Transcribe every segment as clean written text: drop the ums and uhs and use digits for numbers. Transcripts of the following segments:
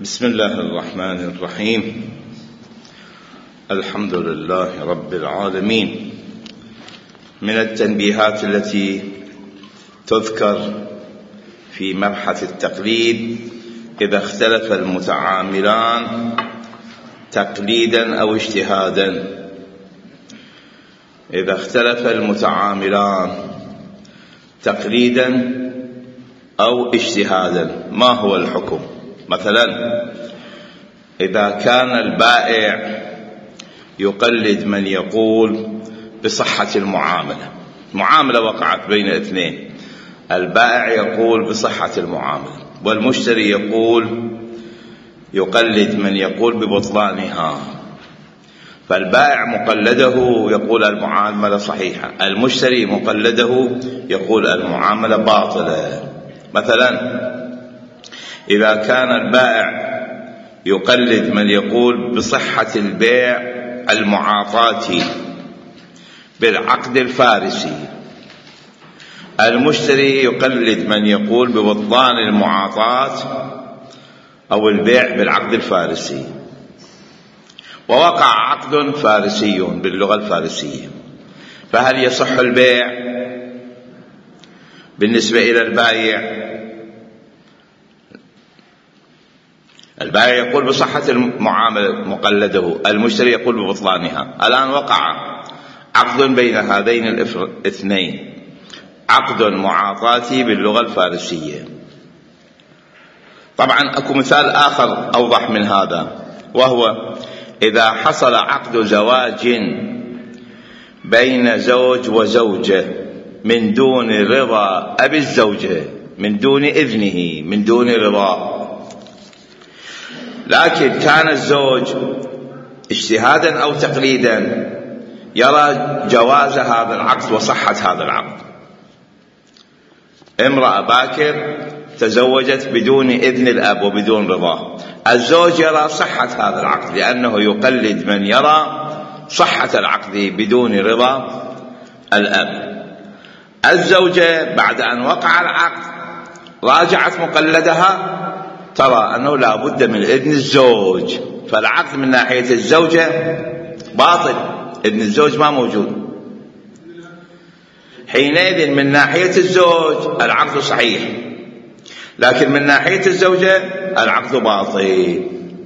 بسم الله الرحمن الرحيم. الحمد لله رب العالمين. من التنبيهات التي تذكر في مبحث التقليد إذا اختلف المتعاملان تقليدا أو اجتهادا. إذا اختلف المتعاملان تقليدا أو اجتهادا ما هو الحكم؟ مثلا إذا كان البائع يقلد من يقول بصحة المعاملة وقعت بين اثنين، البائع يقول بصحة المعاملة والمشتري يقلد من يقول ببطلانها، فالبائع مقلده يقول المعاملة صحيحة، المشتري مقلده يقول المعاملة باطلة. مثلا إذا كان البائع يقلد من يقول بصحة البيع المعاطاة بالعقد الفارسي، المشتري يقلد من يقول ببطلان المعاطاة أو البيع بالعقد الفارسي، ووقع عقد فارسي باللغة الفارسية، فهل يصح البيع بالنسبة إلى البائع؟ البائع يقول بصحة المعاملة مقلده، المشتري يقول ببطلانها. الآن وقع عقد بين هذين الاثنين، عقد معاطاتي باللغة الفارسية. طبعا أكو مثال آخر أوضح من هذا، وهو إذا حصل عقد زواج بين زوج وزوجة من دون رضا أبي الزوجة، من دون إذنه، من دون رضا، لكن كان الزوج اجتهادا أو تقليدا يرى جواز هذا العقد وصحة هذا العقد. امرأة باكر تزوجت بدون إذن الأب وبدون رضاه، الزوج يرى صحة هذا العقد لأنه يقلد من يرى صحة العقد بدون رضا الأب. الزوجة بعد أن وقع العقد راجعت مقلدها، ترى أنه لا بد من إذن الزوج، فالعقد من ناحية الزوجة باطل، إذن الزوج ما موجود. حينئذ من ناحية الزوج العقد صحيح، لكن من ناحية الزوجة العقد باطل.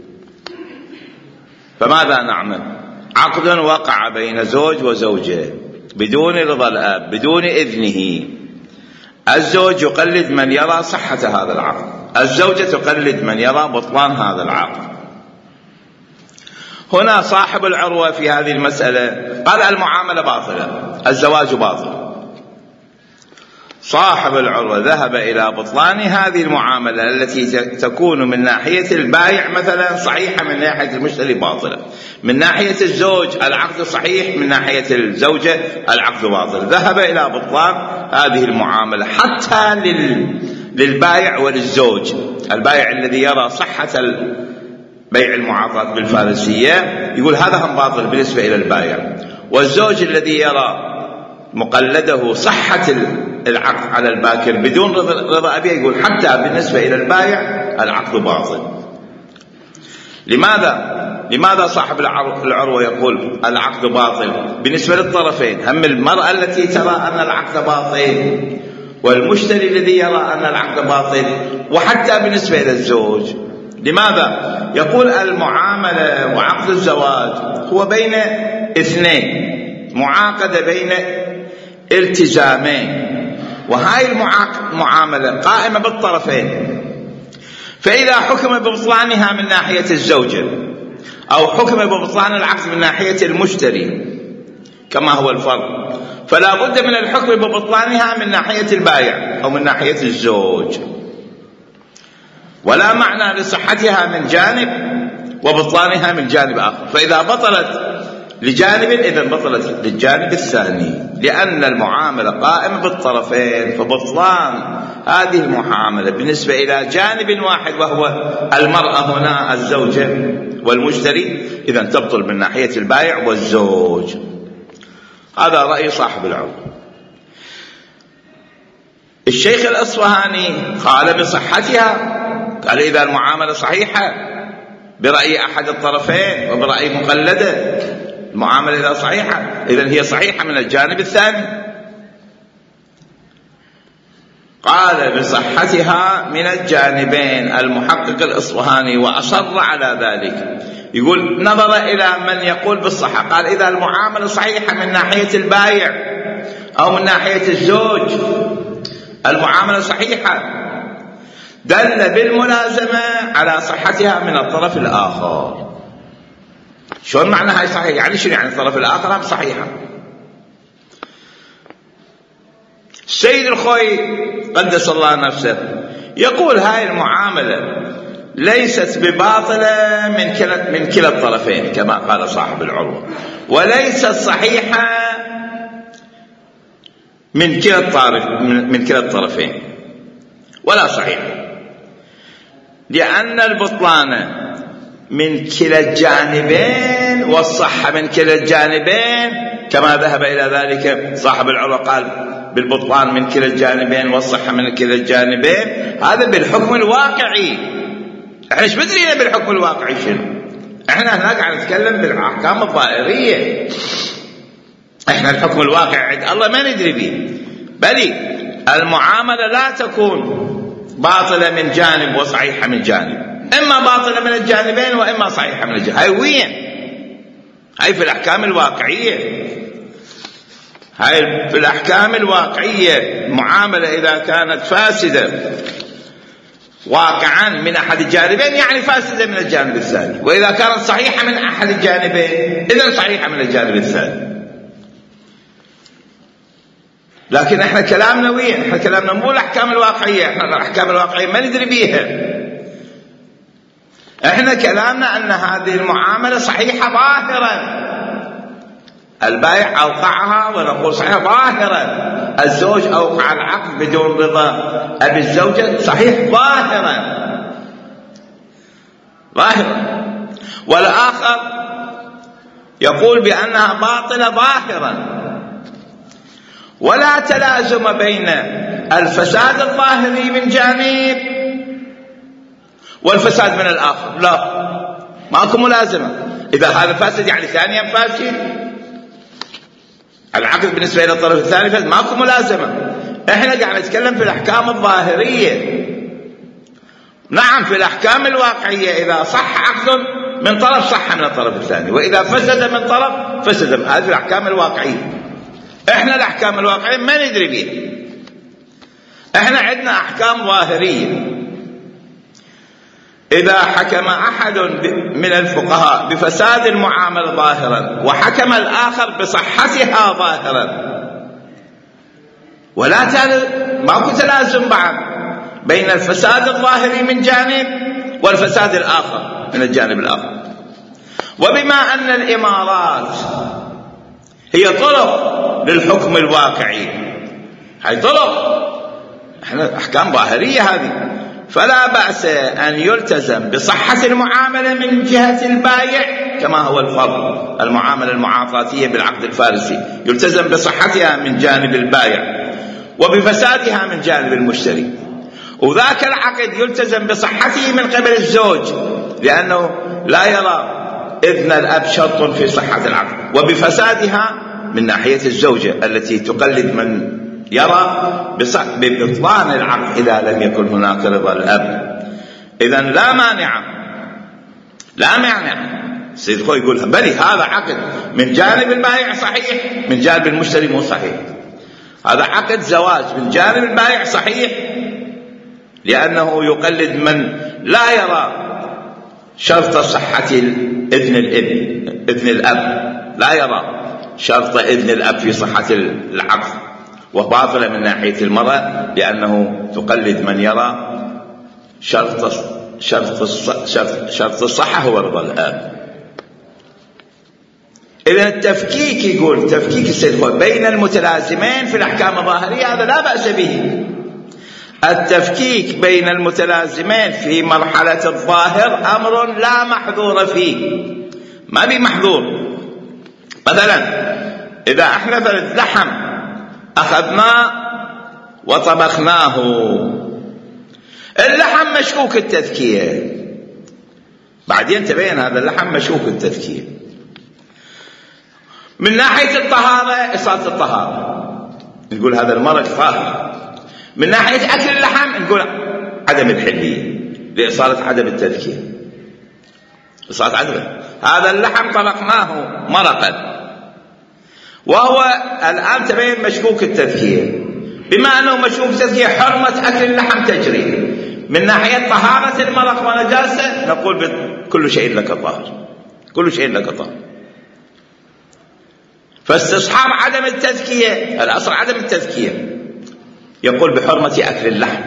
فماذا نعمل؟ عقد وقع بين زوج وزوجة بدون رضا الأب، بدون إذنه، الزوج يقلد من يرى صحة هذا العقد، الزوجة تقلد من يرى بطلان هذا العقد. هنا صاحب العروة في هذه المسألة قال المعاملة باطلة، الزواج باطل. صاحب العروة ذهب إلى بطلان هذه المعاملة التي تكون من ناحية البائع مثلا صحيحة، من ناحية المشتري باطلة، من ناحية الزوج العقد صحيح، من ناحية الزوجة العقد باطل. ذهب إلى بطلان هذه المعاملة حتى للبائع وللزوج، البائع الذي يرى صحة بيع المعاطاة بالفارسية يقول هذا هم باطل بالنسبة إلى البائع، والزوج الذي يرى مقلده صحة العقد على الباكر بدون رضا أبيه يقول حتى بالنسبة إلى البائع العقد باطل. لماذا صاحب العروة يقول العقد باطل بالنسبة للطرفين؟ هم المرأة التي ترى أن العقد باطل، والمشتري الذي يرى أن العقد باطل، وحتى بالنسبة إلى الزوج. لماذا؟ يقول المعاملة وعقد الزواج هو بين اثنين، معاقدة بين التزامين، وهاي المعاملة قائمة بالطرفين، فإذا حكم ببطلانها من ناحية الزوجة أو حكم ببطلان العقد من ناحية المشتري كما هو الفرق، فلا بد من الحكم ببطلانها من ناحية البائع أو من ناحية الزوج، ولا معنى لصحتها من جانب وبطلانها من جانب آخر. فإذا بطلت لجانب إذن بطلت للجانب الثاني، لأن المعاملة قائمة بالطرفين، فبطلان هذه المعاملة بالنسبة إلى جانب واحد وهو المرأة هنا الزوجة والمشتري، إذن تبطل من ناحية البائع والزوج. هذا رأي صاحب العروة. الشيخ الأصفهاني قال بصحتها قال إذا المعاملة صحيحة برأي أحد الطرفين وبرأي مقلده، المعاملة إذا صحيحة إذن هي صحيحة من الجانب الثاني. قال بصحتها من الجانبين المحقق الإصفهاني وأصر على ذلك. يقول نظر إلى من يقول بالصحة، قال إذا المعاملة صحيحة من ناحية البايع أو من ناحية الزوج، المعاملة صحيحة، دل بالملازمة على صحتها من الطرف الآخر. شلون معنى هاي صحيحة؟ يعني شنو يعني الطرف الآخر هم صحيحة؟ السيد الخوي قدس الله نفسه يقول هاي المعاملة ليست بباطلة من كلا الطرفين كما قال صاحب العروة، وليست صحيحة من كلا الطرفين ولا صحيحة، لأن البطلان من كلا الجانبين والصحة من كلا الجانبين، كما ذهب إلى ذلك صاحب العروة قال بالبطلان من كلا الجانبين والصحة من كلا الجانبين. هذا بالحكم الواقعي. احنا ايش بدرينا بالحكم الواقعي شنو؟ احنا هناك قاعد نتكلم بالاحكام الظاهريه. احنا الحكم الواقعي عند الله ما ندري به، بل المعامله لا تكون باطله من جانب وصحيحه من جانب، اما باطله من الجانبين واما صحيحه من الجانب. هاي وين؟ هاي في الاحكام الواقعيه. هاي في الاحكام الواقعيه المعامله اذا كانت فاسده واقعا من أحد الجانبين يعني فاسدة من الجانب الثاني، وإذا كانت صحيحة من أحد الجانبين إذن صحيحة من الجانب الثاني. لكن احنا كلامنا وين؟ احنا كلامنا مو الأحكام الواقعية، احنا الأحكام الواقعية ما ندري بيها. احنا كلامنا أن هذه المعاملة صحيحة ظاهرا، البائع أوقعها ونقول صحيح ظاهرا، الزوج أوقع العقد بدون رضا أبي الزوجة صحيح ظاهرا، والآخر يقول بأنها باطلة ظاهرا. ولا تلازم بين الفساد الظاهري من جانب والفساد من الآخر، لا، ماكو ملازمة. إذا هذا فاسد يعني ثانيا فاسد، العقد بالنسبة إلى الطرف الثاني فاسد، ماكو ملازمة. احنا قاعد نتكلم في الأحكام الظاهرية. نعم في الأحكام الواقعية إذا صح عقد من طرف صح من الطرف الثاني، وإذا فسد من طرف فسد من. هذه الأحكام الواقعية. احنا الأحكام الواقعية ما ندري بها. احنا عندنا أحكام ظاهرية. إذا حكم أحد من الفقهاء بفساد المعاملة ظاهرا وحكم الآخر بصحتها ظاهرا، ماكو تلازم بعد بين الفساد الظاهري من جانب والفساد الآخر من الجانب الآخر. وبما أن الإمارات هي طرق للحكم الواقعي، هي طرق، احنا أحكام ظاهرية هذه، فلا بأس أن يلتزم بصحة المعاملة من جهة البائع كما هو الفرض. المعاملة المعاطاتية بالعقد الفارسي يلتزم بصحتها من جانب البائع وبفسادها من جانب المشتري، وذاك العقد يلتزم بصحته من قبل الزوج لأنه لا يرى إذن الأب شرط في صحة العقد، وبفسادها من ناحية الزوجة التي تقلد من يرى ببطلان العقد إذا لم يكن هناك رضا الأب. إذن لا مانع السيد خوي يقول بلي هذا عقد من جانب البائع صحيح، من جانب المشتري مو صحيح. هذا عقد زواج من جانب البائع صحيح لأنه يقلد من لا يرى شرط صحة إذن الأب، لا يرى شرط إذن الأب في صحة العقد، وباطلة من ناحية المرأة لأنه تقلد من يرى شرط الصحة هو رضا الأب. إذن التفكيك، يقول تفكيك السيد خوي بين المتلازمين في الأحكام الظاهرية هذا لا بأس به. التفكيك بين المتلازمين في مرحلة الظاهر أمر لا محظور فيه، ما بي محظور. مثلا إذا احنا اللحم أخذناه وطبخناه، اللحم مشكوك التذكية، بعدين تبين هذا اللحم مشكوك التذكية. من ناحية الطهارة إصالة الطهارة، نقول هذا المرق طاهر. من ناحية أكل اللحم نقول عدم الحلية لإصالة عدم التذكية، إصالة عدم. هذا اللحم طلقناه مرقا وهو الآن تبين مشكوك التذكية، بما أنه مشكوك التذكية حرمة أكل اللحم تجري. من ناحية طهارة المرق ونجاسة نقول كل شيء لك طاهر، كل شيء لك طاهر. فاستصحاب عدم التذكية، الأصل عدم التذكية، يقول بحرمة أكل اللحم.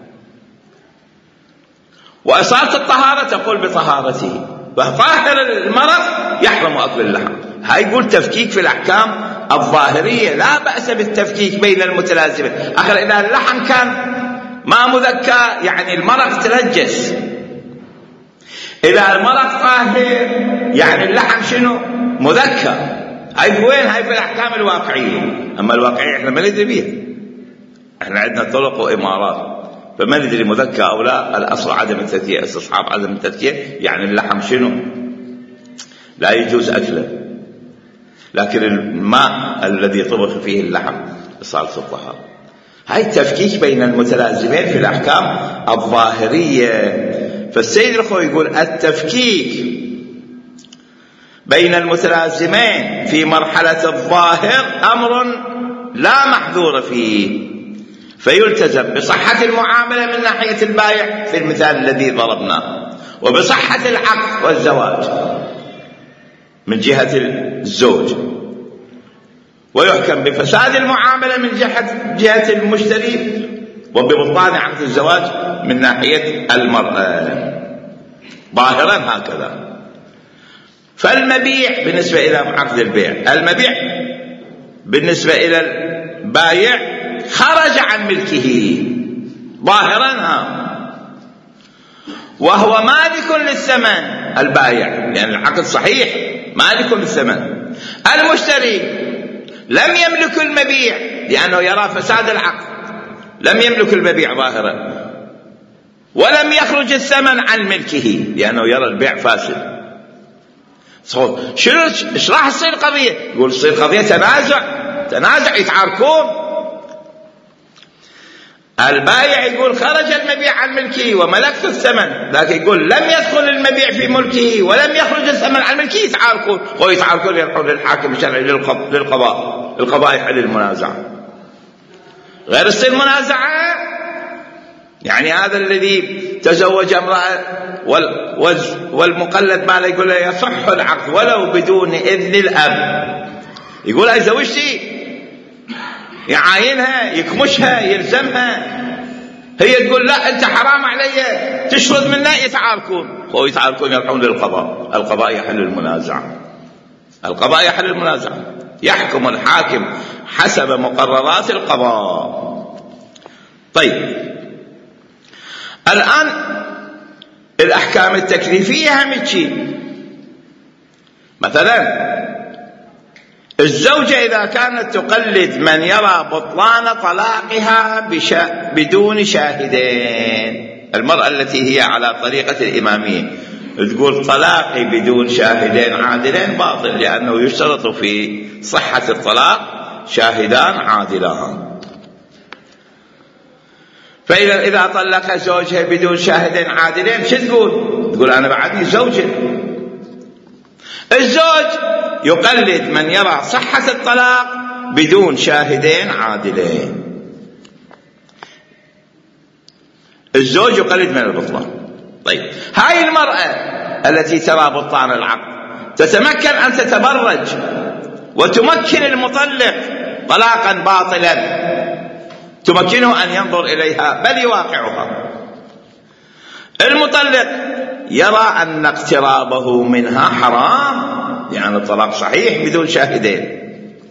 وإصالة الطهارة تقول بطهارته، فطاهر المرق يحرم أكل اللحم. هاي يقول تفكيك في الأحكام الظاهرية، لا بأس بالتفكيك بين المتلازمين. آخر إذا اللحم كان ما مذكى يعني المرق تنجس، إذا المرق طاهر يعني اللحم شنو مذكى. هاي وين؟ هاي في الأحكام الواقعية. أما الواقعية إحنا ما ندري بيها، إحنا عندنا طرق وإمارات فما ندري مذكى أو لا. الأصل عدم التذكية، استصحاب عدم التذكية يعني اللحم شنو لا يجوز أكله، لكن الماء الذي طبخ فيه اللحم إصالة الطهارة. هاي التفكيك بين المتلازمين في الأحكام الظاهرية. فالسيد الخوي يقول التفكيك بين المتلازمين في مرحلة الظاهر أمر لا محذور فيه، فيلتزم بصحة المعاملة من ناحية البائع في المثال الذي ضربناه، وبصحة العقد والزواج من جهة الزوج، ويحكم بفساد المعاملة من جهة المشتري، وببطلان عقد الزواج من ناحية المرأة ظاهرا هكذا. فالمبيع بالنسبة إلى عقد البيع، المبيع بالنسبة إلى البائع خرج عن ملكه ظاهرا، وهو مالك للثمن. البائع يعني العقد صحيح مالك للثمن. المشتري لم يملك المبيع لأنه يرى فساد العقد، لم يملك المبيع ظاهرا، ولم يخرج الثمن عن ملكه لأنه يرى البيع فاسد. شنو ايش راح تصير قضية؟ يقول تصير قضية تنازع يتعاركون. البائع يقول خرج المبيع عن ملكه وملكت الثمن، لكن يقول لم يدخل المبيع في ملكه ولم يخرج الثمن عن ملكه، يتعاركون ويتعاركون يروحون للحاكم الشرعي للقضاء. القضاء يحل المنازعة، غير تصير منازعة. يعني هذا الذي تزوج امرأة والمقلد ماله يقول له يصح العقد ولو بدون إذن الأب، يقول هاي زوجتي، يعاينها يكمشها يلزمها، هي تقول لا أنت حرام علي تشرد منا، يتعاركون يروحون للقضاء. القضاء يحل المنازعة، القضاء يحل المنازعة، يحكم الحاكم حسب مقررات القضاء. طيب الآن الأحكام التكليفية هم شيء. مثلا الزوجة إذا كانت تقلد من يرى بطلان طلاقها بدون شاهدين، المرأة التي هي على طريقة الإمامية تقول طلاقي بدون شاهدين عادلين باطل، لأنه يشترط في صحة الطلاق شاهدان عادلان. فإذا طلق زوجها بدون شاهدين عادلين شو تقول؟ تقول أنا بعدني زوجة. الزوج يقلد من يرى صحة الطلاق بدون شاهدين عادلين. الزوج يقلد من البطلان. طيب هاي المرأة التي ترى بطلان العقد تتمكن أن تتبرج وتمكن المطلق طلاقا باطلا، تمكنه أن ينظر إليها بل يواقعها. المطلق يرى أن اقترابه منها حرام يعني الطلاق صحيح بدون شاهدين.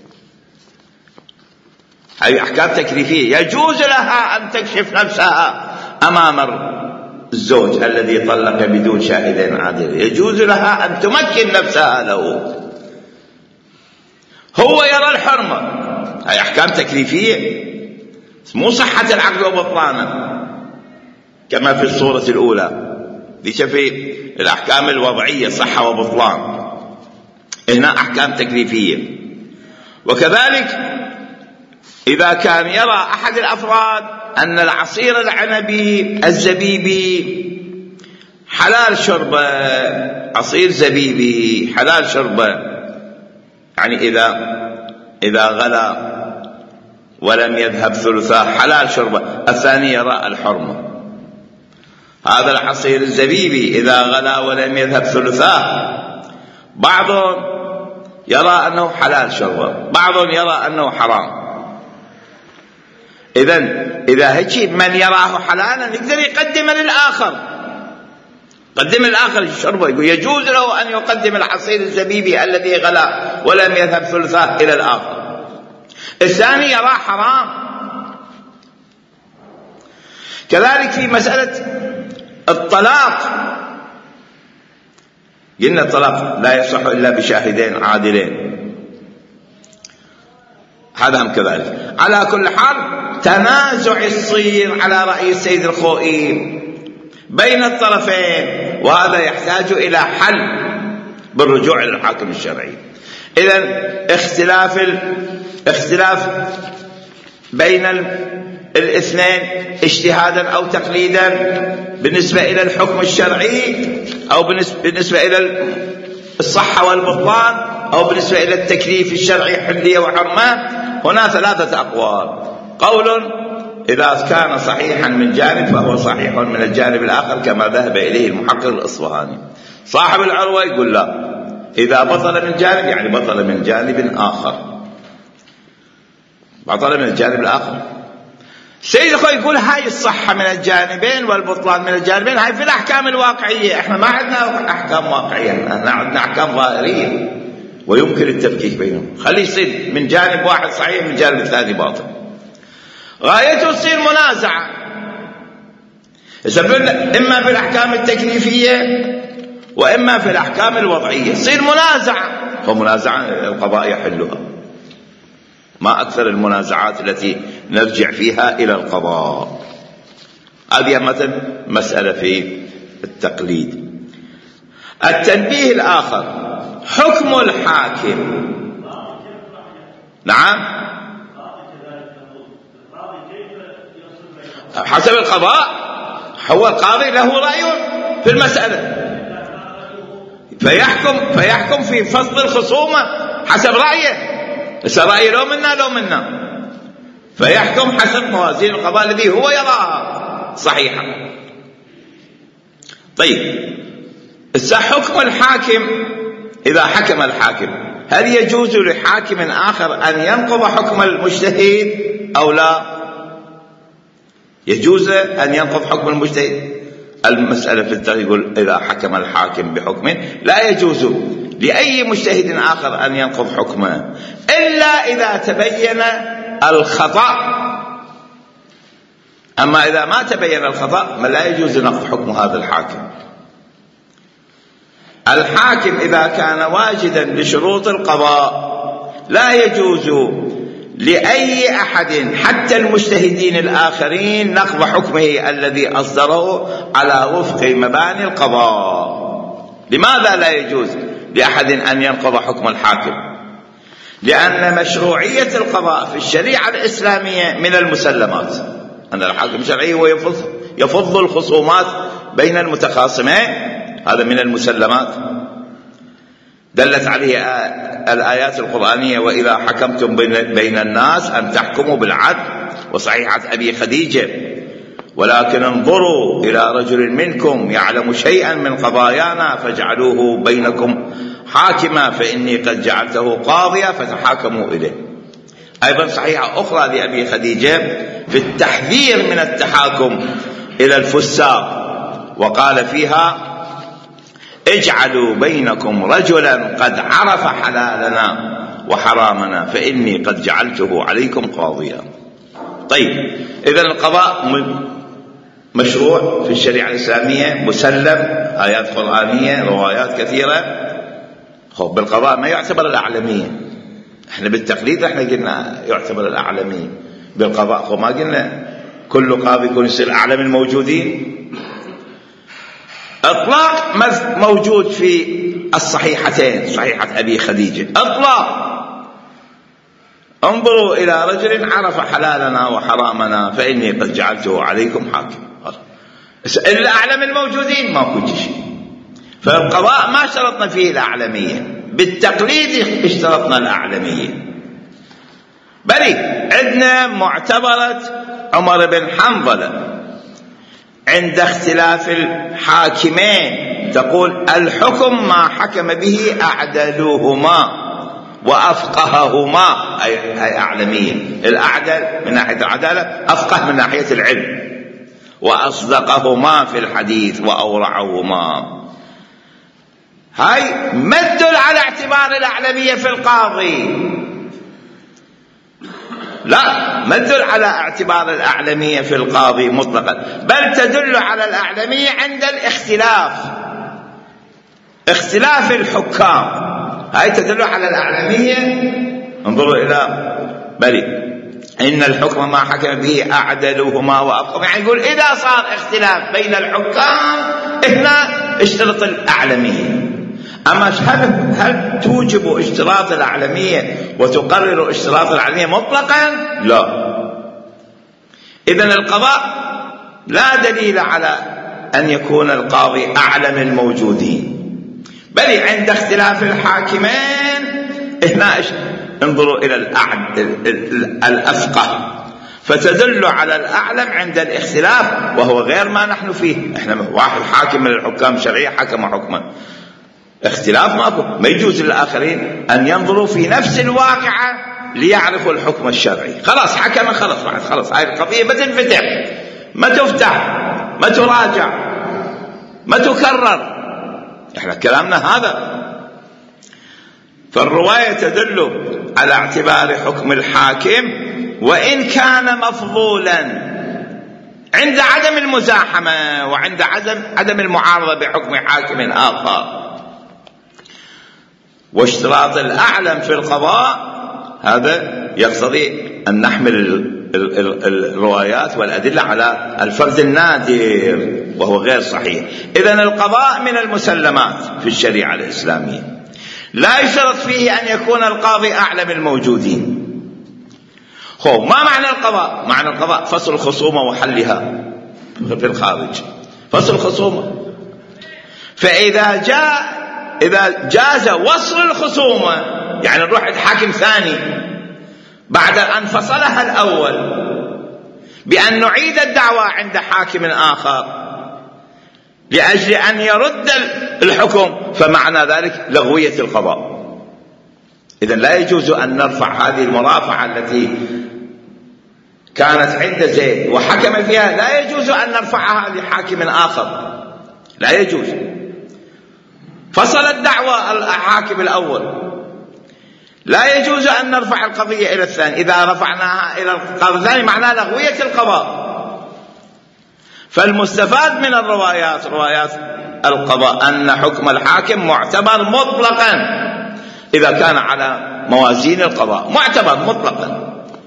هذه أحكام تكليفية، يجوز لها أن تكشف نفسها أمام الزوج الذي طلق بدون شاهدين عادلين، يجوز لها أن تمكن نفسها له. هو يرى الحرمة، هذه أحكام تكليفية مو صحة العقد وبطلانه. كما في الصورة الأولى ليش في الأحكام الوضعية صحة وبطلان، هنا أحكام تكليفية. وكذلك إذا كان يرى أحد الأفراد أن العصير العنبي الزبيبي حلال شربه، عصير زبيبي حلال شربه، يعني إذا غلى ولم يذهب ثلثاه حلال شربه، الثاني يرى الحرمة. هذا العصير الزبيبي إذا غلى ولم يذهب ثلثاه، بعضهم يرى أنه حلال شربه، بعضهم يرى أنه حرام. إذا هيك من يراه حلالا يقدر يقدم للآخر، قدم الآخر الشربة، يقول يجوز له أن يقدم العصير الزبيبي الذي غلى ولم يذهب ثلثاه إلى الآخر. الثاني يراه حرام. كذلك في مسألة الطلاق، قلنا الطلاق لا يصح إلا بشاهدين عادلين، هذا هم كذلك. على كل حال تنازع يصير على رأي السيد الخوئي بين الطرفين، وهذا يحتاج إلى حل بالرجوع إلى الحاكم الشرعي. إذن اختلاف بين الاثنين اجتهادا أو تقليدا بالنسبة إلى الحكم الشرعي، أو بالنسبة إلى الصحة والبطلان، أو بالنسبة إلى التكليف الشرعي حلية وحرمة. هنا ثلاثة أقوال: قول إذا كان صحيحا من جانب فهو صحيح من الجانب الآخر كما ذهب إليه المحقق الإصفهاني. صاحب العروة يقول لا، إذا بطل من جانب يعني بطل من جانب آخر، بطل من الجانب الآخر. سيد الخوئي يقول هاي الصحة من الجانبين والبطلان من الجانبين هاي في الأحكام الواقعية، احنا ما عندنا أحكام واقعية، احنا عندنا أحكام ظاهرية ويمكن التفكيك بينهم. خليه يصير من جانب واحد صحيح من جانب الثاني باطل، غايته تصير منازعة. إما في الأحكام التكليفية وإما في الأحكام الوضعية، تصير منازعة، ومنازعة القضاء يحلها. ما أكثر المنازعات التي نرجع فيها إلى القضاء. هذه مثلا مسألة في التقليد. التنبيه الآخر حكم الحاكم. نعم، حسب القضاء، هو القاضي له رأي في المسألة فيحكم في فصل الخصومة حسب رأيه، رأيه لو منا فيحكم حسب موازين القضاء الذي هو يراها صحيحة. طيب، حكم الحاكم إذا حكم الحاكم، هل يجوز لحاكم آخر أن ينقض حكم المجتهد أو لا؟ يجوز أن ينقض حكم المجتهد. المسألة في التقليد يقول إذا حكم الحاكم بحكم لا يجوز لأي مجتهد آخر أن ينقض حكمه إلا إذا تبين الخطأ. أما إذا ما تبين الخطأ ما لا يجوز نقض حكم هذا الحاكم. الحاكم إذا كان واجدا لشروط القضاء لا يجوز لأي أحد حتى المجتهدين الآخرين نقض حكمه الذي أصدره على وفق مباني القضاء. لماذا لا يجوز لأحد أن ينقض حكم الحاكم؟ لأن مشروعية القضاء في الشريعة الإسلامية من المسلمات، أن الحاكم الشرعي هو يفض الخصومات بين المتخاصمين، هذا من المسلمات دلت عليه الآيات القرآنية: وإذا حكمتم بين الناس أن تحكموا بالعدل. وصحيحة أبي خديجة: ولكن انظروا إلى رجل منكم يعلم شيئا من قضايانا فاجعلوه بينكم حاكما فإني قد جعلته قاضيا فتحاكموا إليه. أيضا صحيحة أخرى لأبي خديجة في التحذير من التحاكم إلى الفساق، وقال فيها: اجعلوا بينكم رجلا قد عرف حلالنا وحرامنا فإني قد جعلته عليكم قاضيا. طيب، إذن القضاء مشروع في الشريعة الإسلامية، مسلم، آيات قرآنية، روايات كثيرة. بالقضاء ما يعتبر الأعلمية، احنا بالتقليد احنا قلنا يعتبر الأعلمية، بالقضاء ما قلنا كل قاضي يكون يصير أعلم الموجودين. إطلاق موجود في الصحيحتين، صحيحة أبي خديجة إطلاق. انظروا إلى رجل عرف حلالنا وحرامنا فإني قد جعلته عليكم حاكم. الأعلم الموجودين ما كنت شيء. فالقضاء ما شرطنا فيه الأعلمية، بالتقليد اشترطنا الأعلمية. بل عندنا معتبرة عمر بن حنظلة عند اختلاف الحاكمين، تقول الحكم ما حكم به أعدلوهما وأفقههما، أي أعلمية. الأعدل من ناحية العدالة، أفقه من ناحية العلم، وأصدقهما في الحديث وأورعهما. هاي ما تدل على اعتبار الأعلمية في القاضي، لا، ما تدل على اعتبار الأعلمية في القاضي مطلقا، بل تدل على الأعلمية عند اختلاف الحكام. هاي تدل على الأعلمية. انظروا إلى بل إن الحكم ما حكم به أعدلوهما وأفقهما، يعني يقول إذا صار اختلاف بين الحكام هنا اشترط الأعلمية. أما هل توجب اشتراط الأعلمية وتقرر اشتراط الأعلمية مطلقا؟ لا. إذن القضاء لا دليل على أن يكون القاضي أعلم الموجودين، بل عند اختلاف الحاكمين هنا انظروا إلى الأفقه، فتدل على الأعلم عند الاختلاف، وهو غير ما نحن فيه. احنا واحد حاكم من الحكام الشرعية حكم حكما، اختلاف ماكو، ما يجوز للآخرين أن ينظروا في نفس الواقعة ليعرفوا الحكم الشرعي. خلاص حكم، خلاص هاي القضية بتنفتح، ما تفتح، ما تراجع، ما تكرر. احنا كلامنا هذا. فالرواية تدل على اعتبار حكم الحاكم وإن كان مفضولا عند عدم المزاحمة وعند عدم المعارضة بحكم حاكم آخر. واشتراط الأعلم في القضاء هذا يقتضي أن نحمل الروايات والأدلة على الفرد النادر، وهو غير صحيح. إذن القضاء من المسلمات في الشريعة الإسلامية، لا يشترط فيه أن يكون القاضي أعلم الموجودين. ما معنى القضاء؟ معنى القضاء فصل الخصومة وحلها في الخارج، فصل الخصومة. فإذا جاز وصل الخصومة، يعني نروح عند حاكم ثاني بعد أن فصلها الأول بأن نعيد الدعوة عند حاكم آخر لأجل أن يرد الحكم، فمعنى ذلك لغوية القضاء. إذن لا يجوز أن نرفع هذه المرافعة التي كانت عند زيد وحكم فيها، لا يجوز أن نرفعها لحاكم آخر، لا يجوز. فصل الدعوة الحاكم الأول، لا يجوز أن نرفع القضية إلى الثاني. إذا رفعناها إلى القاضي الثاني معناه لغوية القضاء. فالمستفاد من روايات القضاء أن حكم الحاكم معتبر مطلقا إذا كان على موازين القضاء، معتبر مطلقا.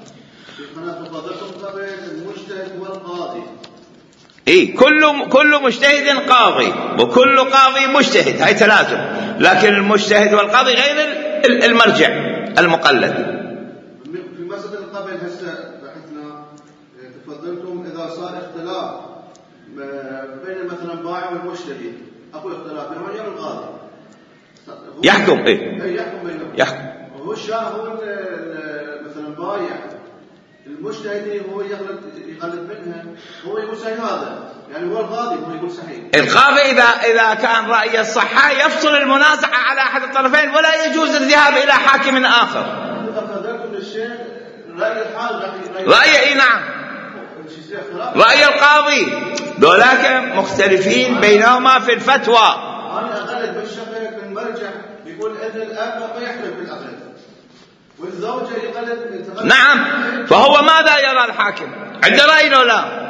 كل مجتهد قاضي وكل قاضي مجتهد، هاي تلازم، لكن المجتهد والقاضي غير المرجع المقلد. في مسألة قبل هسه بحثنا تفضلتم إذا صار اختلاف بين مثلا بائع والمشتري، أكو اختلاف بينهم وبين القاضي يحكم يحكم بينهم، يحكم. وهو هو مثلا بائع، المجتهد هو يقلد منها، هو يقول صحيح هذا، يعني هو القاضي هو يقول صحيح. القاضي إذا كان رأي الصحة يفصل المنازعة على أحد الطرفين، ولا يجوز الذهاب إلى حاكم آخر. فقدرتم للشيخ رأي الحال، رأي نعم، رأي القاضي، دولاك مختلفين بينهما في الفتوى. أنا أقلد بالشقيق المرجع يقول إن الأب ما يحلف بالأقل، والزوجة يقلد. نعم، فهو ماذا يرى الحاكم؟ عنده رأي لو لا؟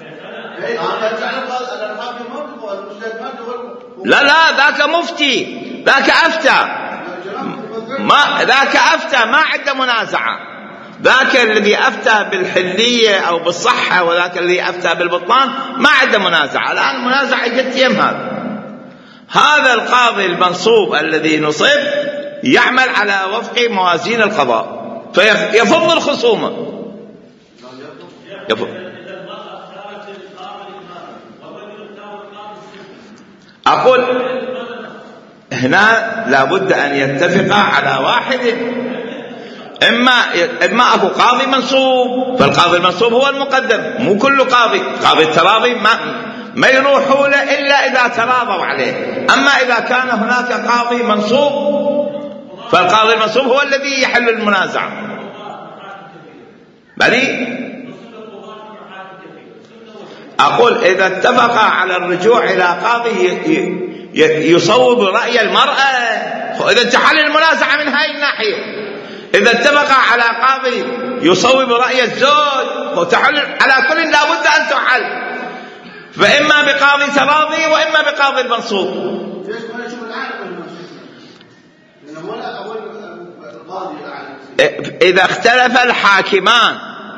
لا ذاك مفتي، ذاك أفتى ما عنده منازعة. ذاك الذي أفتى بالحلية أو بالصحة وذاك الذي أفتى بالبطلان ما عنده منازعة. الآن المنازعة جت يم هذا، هذا القاضي المنصوب الذي نصب يعمل على وفق موازين القضاء فيفض الخصومة. أقول هنا لابد أن يتفق على واحد، إما أكو قاضي منصوب، فالقاضي المنصوب هو المقدم، مو كل قاضي التراضي ما يروحوا له إلا إذا تراضوا عليه. أما إذا كان هناك قاضي منصوب فالقاضي المنصوب هو الذي يحل المنازعة. بلي أقول إذا اتفق على الرجوع إلى قاضي يصوب رأي المرأة فإذا تحل المنازعة من هاي الناحية. إذا اتفق على قاضي يصوب رأي الزوج فتحل على كل لابد أن تحل، فإما بقاضي تراضي وإما بقاضي المنصوب. إذا اختلف الحاكمان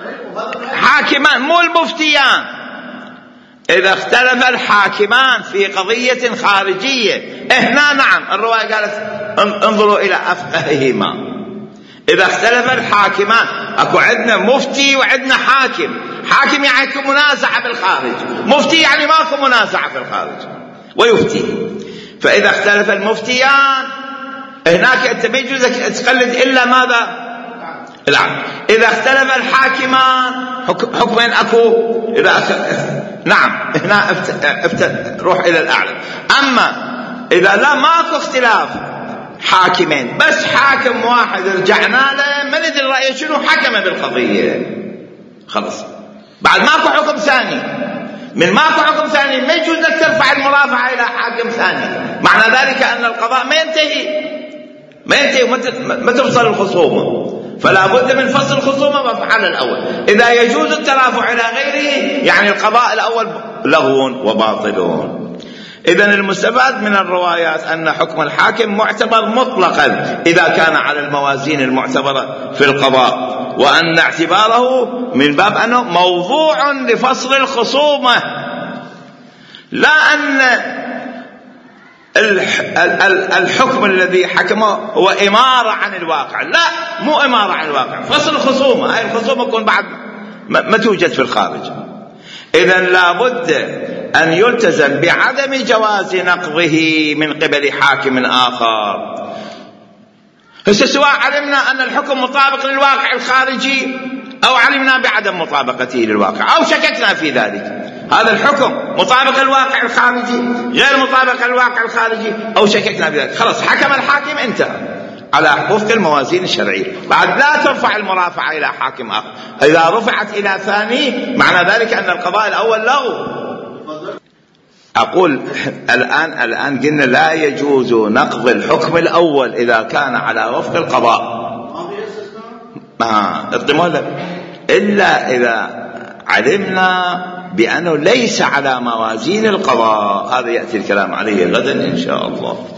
مو المفتيان، إذا اختلف الحاكمان في قضية خارجية هنا نعم الرواية قالت انظروا إلى أفقههما. إذا اختلف الحاكمان، أكو عندنا مفتي وعندنا حاكم يعني منازعة بالخارج، مفتي يعني ماكو منازعة في الخارج ويفتي. فإذا اختلف المفتيان هناك أنت ما يجوز تقلد إلا ماذا؟ العقل. إذا اختلف الحاكمان حكمين أكو، نعم هنا روح إلى الأعلى. أما إذا لا ماكو اختلاف حاكمين بس حاكم واحد رجعنا له ما ندري رأيه شنو حكم بالقضية خلص بعد ماكو حكم ثاني، من ماكو حكم ثاني ما يجوز لك ترفع المرافعة إلى حاكم ثاني، معنى ذلك أن القضاء ما ينتهي وما تفصل الخصومة، فلا بد من فصل الخصومة على الأول. إذا يجوز الترافع إلى غيره يعني القضاء الأول لغو وباطل. إذن المستفاد من الروايات أن حكم الحاكم معتبر مطلقا إذا كان على الموازين المعتبرة في القضاء، وأن اعتباره من باب أنه موضوع لفصل الخصومة، لا أن الحكم الذي حكمه هو إمارة عن الواقع، لا مو إمارة عن الواقع، فصل الخصومة. هاي الخصومة تكون بعد ما توجد في الخارج. إذن لابد أن يلتزم بعدم جواز نقضه من قبل حاكم آخر. سواء علمنا أن الحكم مطابق للواقع الخارجي أو علمنا بعدم مطابقته للواقع أو شككنا في ذلك، هذا الحكم مطابق للواقع الخارجي غير مطابق للواقع الخارجي أو شككنا في ذلك، خلاص حكم الحاكم انتهى على وفق الموازين الشرعية. بعد لا ترفع المرافعة إلى حاكم آخر، إذا رفعت إلى ثاني معنى ذلك أن القضاء الأول لغو. أقول الآن قلنا لا يجوز نقض الحكم الأول إذا كان على وفق القضاء إلا إذا علمنا بأنه ليس على موازين القضاء. هذا يأتي الكلام عليه غدا إن شاء الله.